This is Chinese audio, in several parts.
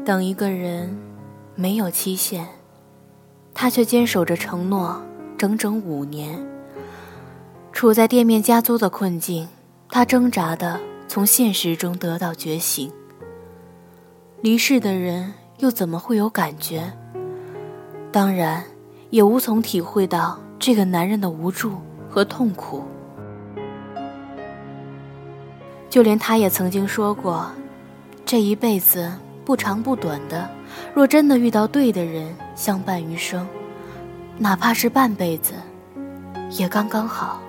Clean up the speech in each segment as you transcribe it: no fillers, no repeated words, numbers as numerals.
等一个人没有期限，他却坚守着承诺整整5年。处在店面加租的困境，他挣扎地从现实中得到觉醒。离世的人又怎么会有感觉？当然也无从体会到这个男人的无助和痛苦。就连他也曾经说过，这一辈子不长不短的，若真的遇到对的人相伴余生，哪怕是半辈子也刚刚好。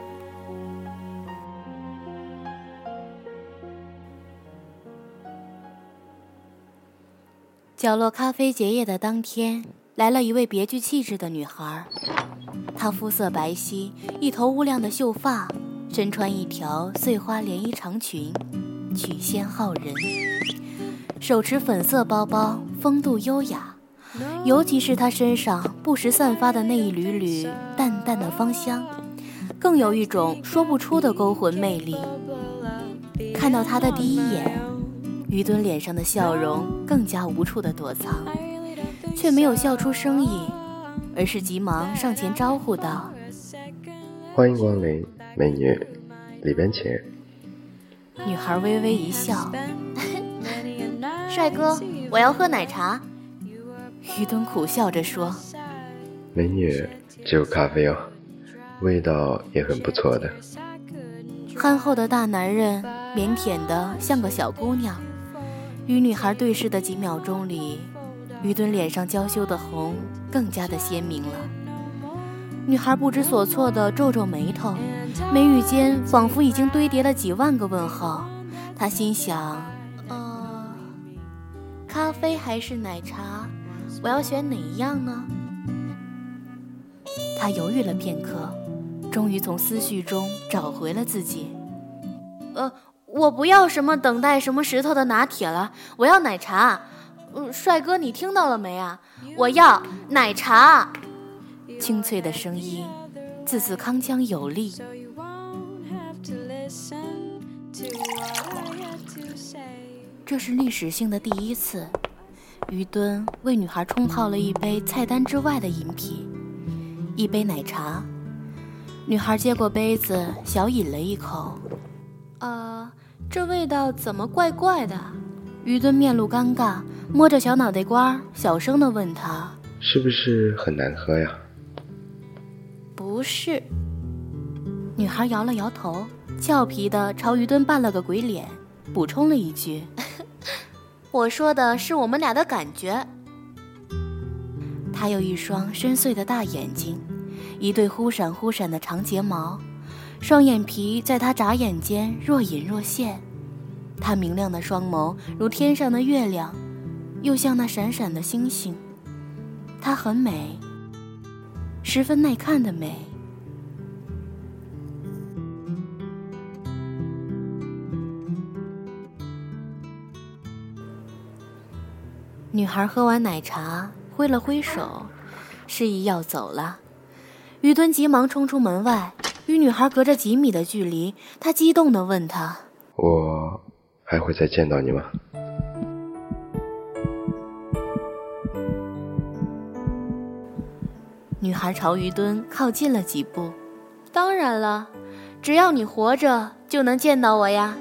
角落咖啡结业的当天，来了一位别具气质的女孩。她肤色白皙，一头乌亮的秀发，身穿一条碎花连衣长裙，曲线浩人，手持粉色包包，风度优雅。尤其是她身上不时散发的那一缕缕淡淡的芳香，更有一种说不出的勾魂魅力。看到她的第一眼，于敦脸上的笑容更加无处的躲藏，却没有笑出声音，而是急忙上前招呼道： 欢迎光临，美女，里边请。 女孩微微一笑帅哥，我要喝奶茶。于敦苦笑着说： 美女，只有咖啡哦，味道也很不错的。 憨厚的大男人腼腆的像个小姑娘。与女孩对视的几秒钟里，于敦脸上娇羞的红更加的鲜明了。女孩不知所措地皱皱眉头，眉宇间仿佛已经堆叠了几万个问号。她心想，咖啡还是奶茶，我要选哪一样呢？她犹豫了片刻，终于从思绪中找回了自己。我不要什么等待什么石头的拿铁了，我要奶茶。帅哥，你听到了没啊？我要奶茶。清脆的声音，字字铿锵有力。这是历史性的第一次，于敦为女孩冲泡了一杯菜单之外的饮品，一杯奶茶。女孩接过杯子，小饮了一口。这味道怎么怪怪的？于敦面露尴尬，摸着小脑袋瓜，小声地问他： 是不是很难喝呀？ 不是。女孩摇了摇头，俏皮地朝于敦扮了个鬼脸，补充了一句：我说的是我们俩的感觉。她有一双深邃的大眼睛，一对忽闪忽闪的长睫毛，双眼皮在她眨眼间若隐若现。她明亮的双眸如天上的月亮，又像那闪闪的星星。她很美，十分耐看的美。女孩喝完奶茶，挥了挥手，示意要走了。于敦急忙冲出门外，与女孩隔着几米的距离，他激动地问她： 我还会再见到你吗？ 女孩朝于敦靠近了几步：当然了，只要你活着就能见到我呀。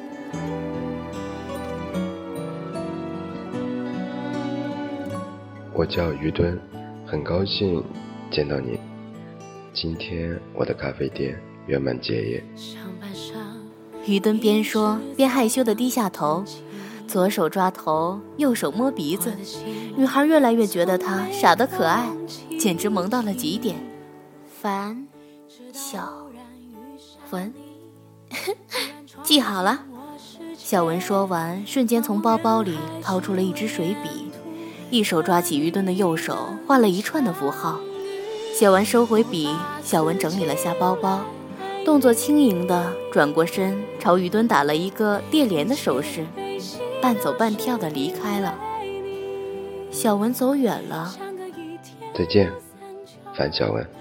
我叫于敦，很高兴见到你。今天我的咖啡店圆满结业。 于敦边说边害羞地低下头，左手抓头，右手摸鼻子。女孩越来越觉得他傻得可爱，简直萌到了极点。樊小文记好了。小文说完，瞬间从包包里掏出了一支水笔，一手抓起于敦的右手，画了一串的符号。写完收回笔，小文整理了下包包，动作轻盈地转过身，朝于敦打了一个电联的手势，半走半跳地离开了。小文走远了。 再见，樊小文。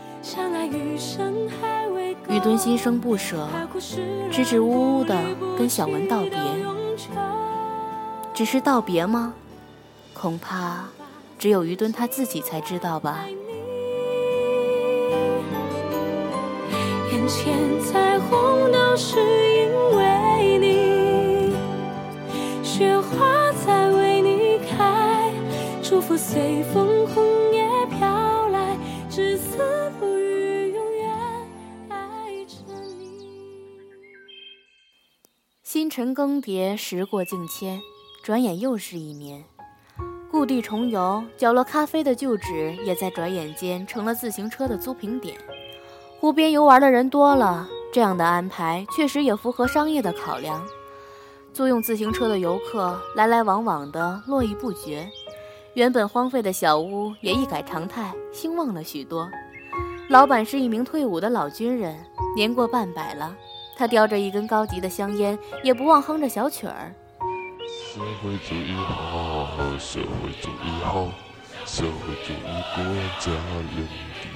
于敦心生不舍，支支吾吾地跟小文道别。只是道别吗？ 恐怕只有于敦他自己才知道吧。 眼前彩虹都是因为你，雪花在为你开，祝福随风红叶飘来，至死不渝，永远爱着你。 星辰更迭，时过境迁，转眼又是一年。故地重游，角落咖啡的旧址也在转眼间成了自行车的租赁点。湖边游玩的人多了，这样的安排确实也符合商业的考量。租用自行车的游客来来往往的络绎不绝，原本荒废的小屋也一改常态，兴旺了许多。老板是一名退伍的老军人，年过半百了，他叼着一根高级的香烟，也不忘哼着小曲儿。 社会主义好，社会主义好，社会主义国家人民。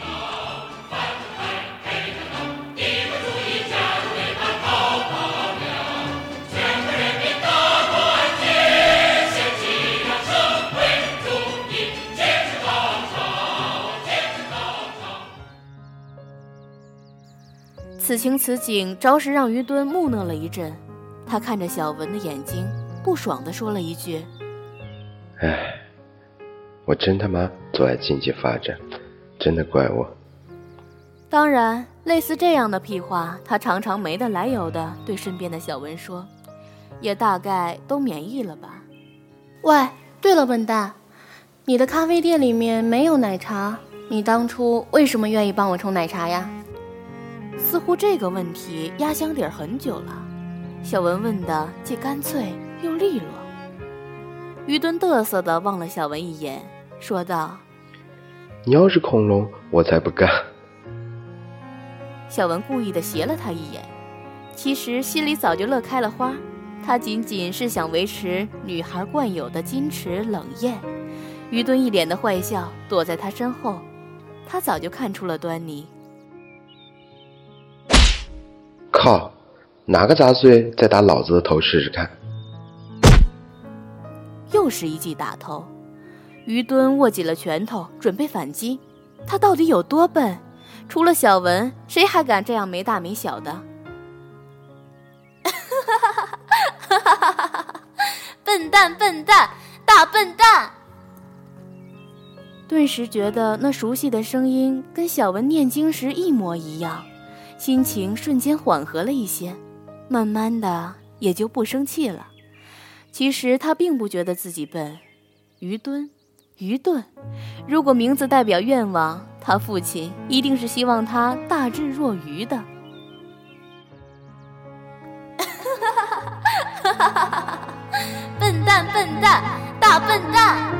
此情此景，着实让于敦木讷了一阵。他看着小文的眼睛，不爽地说了一句： 唉，我真他妈阻碍经济发展，真的怪我。 当然，类似这样的屁话，他常常没得来由地对身边的小文说，也大概都免疫了吧。 喂，对了，笨蛋，你的咖啡店里面没有奶茶，你当初为什么愿意帮我冲奶茶呀？ 似乎这个问题压箱底儿很久了，小文问的既干脆又利落。于敦嘚瑟地望了小文一眼，说道： 你要是恐龙，我才不干。 小文故意地斜了他一眼，其实心里早就乐开了花，他仅仅是想维持女孩惯有的矜持冷艳。于敦一脸的坏笑，躲在他身后，他早就看出了端倪。 靠，哪个杂碎再打老子的头试试看。 又是一记打头，于敦握紧了拳头，准备反击。他到底有多笨？除了小文，谁还敢这样没大没小的？笨蛋，笨蛋，大笨蛋！顿时觉得那熟悉的声音跟小文念经时一模一样，心情瞬间缓和了一些，慢慢的也就不生气了。其实他并不觉得自己笨。于敦，如果名字代表愿望，他父亲一定是希望他大智若愚的。笨蛋，笨蛋，大笨蛋！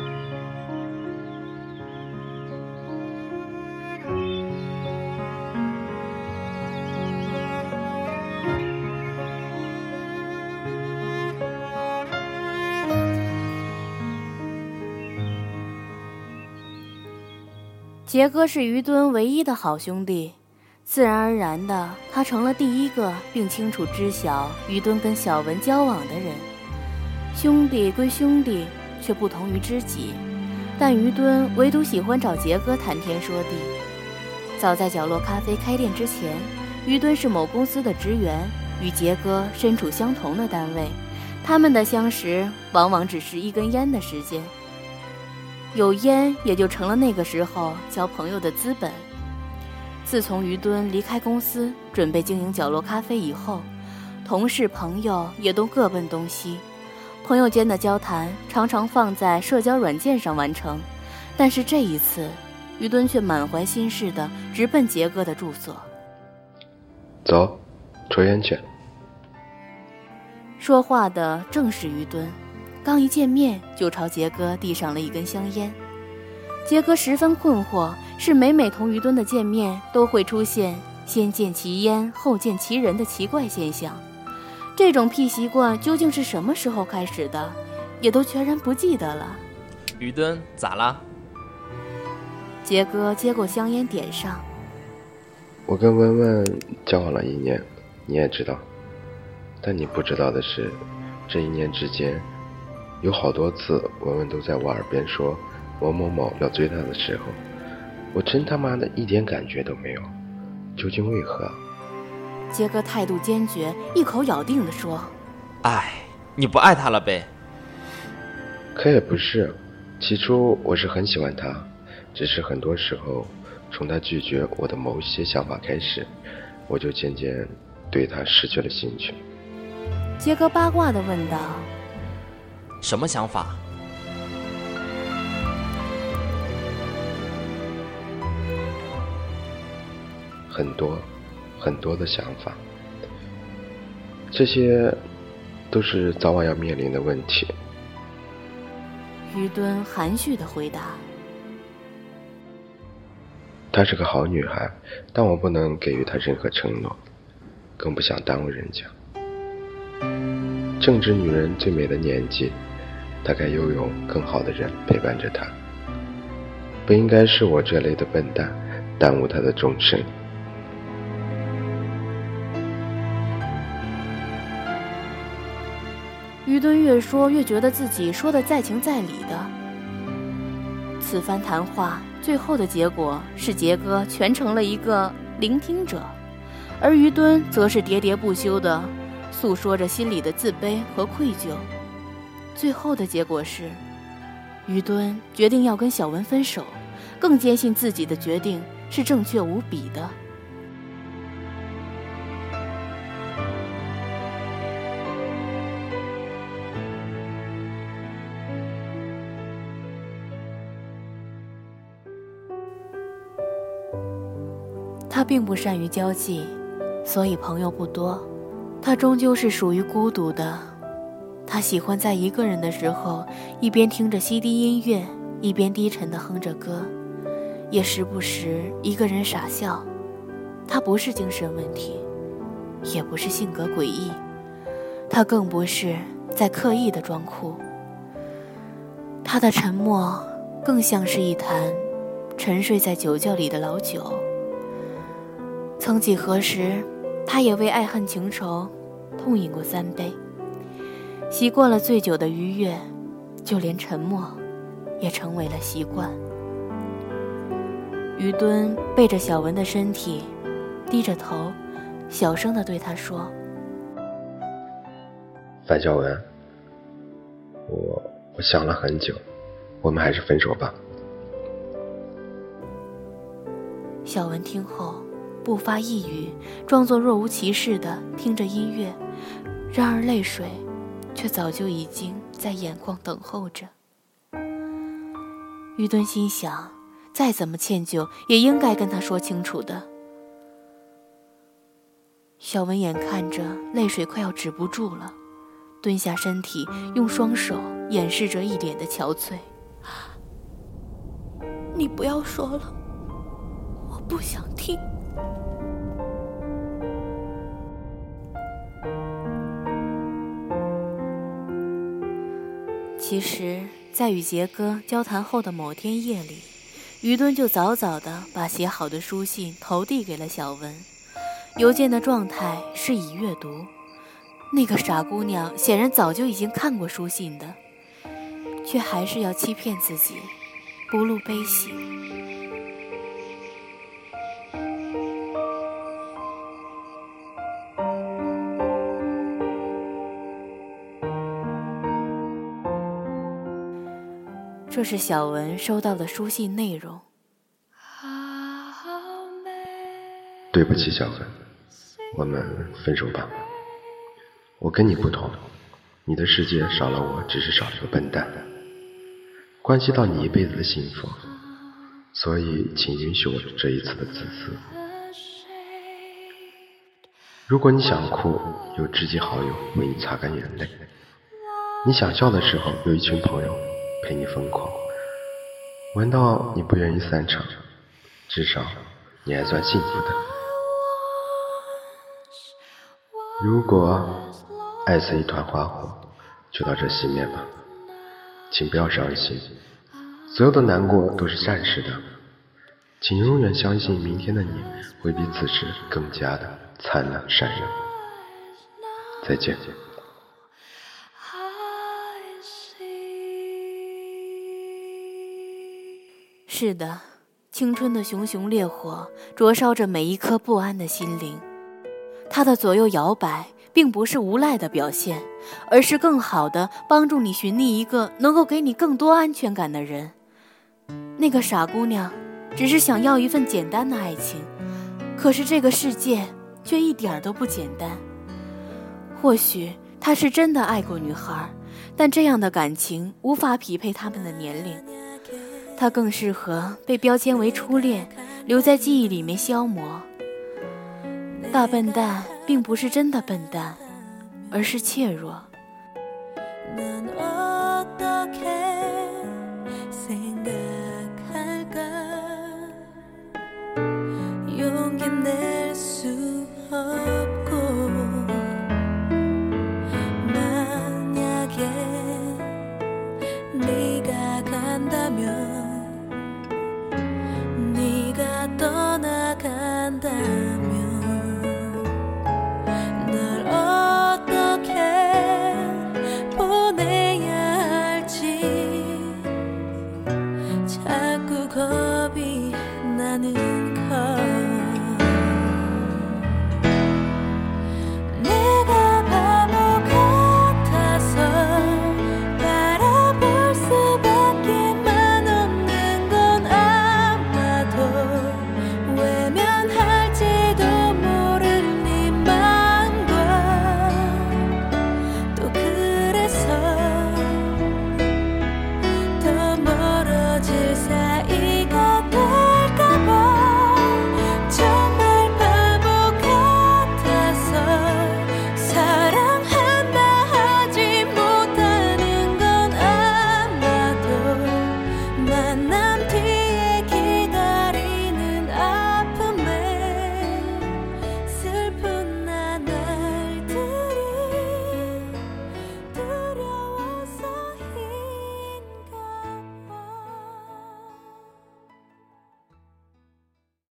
杰哥是于敦唯一的好兄弟，自然而然的，他成了第一个并清楚知晓于敦跟小文交往的人。兄弟归兄弟，却不同于知己，但于敦唯独喜欢找杰哥谈天说地。早在角落咖啡开店之前，于敦是某公司的职员，与杰哥身处相同的单位，他们的相识往往只是一根烟的时间。有烟也就成了那个时候交朋友的资本。自从于敦离开公司准备经营角落咖啡以后，同事朋友也都各奔东西，朋友间的交谈常常放在社交软件上完成。但是这一次，于敦却满怀心事地直奔杰哥的住所。 走，抽烟去。 说话的正是于敦，刚一见面就朝杰哥递上了一根香烟。杰哥十分困惑，是每同于敦的见面都会出现先见其烟后见其人的奇怪现象。这种屁习惯究竟是什么时候开始的，也都全然不记得了。 于敦，咋啦？ 杰哥接过香烟点上。 我跟文文交往了1年，你也知道。但你不知道的是，这1年之间， 有好多次文文都在我耳边说某某某要追她的时候，我真他妈的一点感觉都没有，究竟为何？ 杰哥态度坚决，一口咬定地说： 哎，你不爱他了呗？ 可也不是，起初我是很喜欢他，只是很多时候从他拒绝我的某些想法开始，我就渐渐对他失去了兴趣。 杰哥八卦地问道： 什么想法？ 很多很多的想法，这些都是早晚要面临的问题。 于敦含蓄地回答： 她是个好女孩，但我不能给予她任何承诺，更不想耽误人家。正值女人最美的年纪，她该拥有更好的人陪伴着她，不应该是我这类的笨蛋耽误她的终生。 于敦越说越觉得自己说的在情在理的。此番谈话最后的结果是杰哥全成了一个聆听者，而于敦则是喋喋不休地诉说着心里的自卑和愧疚。最后的结果是，于敦决定要跟小文分手，更坚信自己的决定是正确无比的。他并不善于交际，所以朋友不多。他终究是属于孤独的。他喜欢在一个人的时候，一边听着CD音乐，一边低沉地哼着歌，也时不时一个人傻笑。他不是精神问题，也不是性格诡异，他更不是在刻意的装酷。他的沉默更像是一坛沉睡在酒窖里的老酒。曾几何时，他也为爱恨情仇痛饮过3杯，习惯了醉酒的愉悦，就连沉默也成为了习惯。于敦背着小文的身体，低着头，小声地对他说： 樊小文，我想了很久，我们还是分手吧。 小文听后不发一语，装作若无其事地听着音乐，然而泪水却早就已经在眼眶等候着。于敦心想，再怎么歉疚也应该跟他说清楚的。小文眼看着泪水快要止不住了，蹲下身体，用双手掩饰着一脸的憔悴。你不要说了，我不想听。其实在与杰哥交谈后的某天夜里，于敦就早早地把写好的书信投递给了小文。邮件的状态是已阅读，那个傻姑娘显然早就已经看过书信的，却还是要欺骗自己，不露悲喜。这是小文收到的书信内容。 对不起，小文，我们分手吧。我跟你不同，你的世界少了我，只是少了个笨蛋，关系到你一辈子的幸福，所以请允许我这一次的自私。如果你想哭，有知己好友为你擦干眼泪；你想笑的时候，有一群朋友陪你疯狂。玩到你不愿意散场，至少你还算幸福的。如果爱似一团花火，就到这熄灭吧，请不要伤心，所有的难过都是暂时的，请永远相信明天的你会比此时更加的灿烂闪耀。再见。 是的，青春的熊熊烈火灼烧着每一颗不安的心灵。它的左右摇摆并不是无赖的表现，而是更好的帮助你寻觅一个能够给你更多安全感的人。那个傻姑娘只是想要一份简单的爱情，可是这个世界却一点都不简单。或许她是真的爱过女孩，但这样的感情无法匹配他们的年龄，她更适合被标签为初恋，留在记忆里面消磨。大笨蛋并不是真的笨蛋，而是怯弱。 자꾸 겁이 나는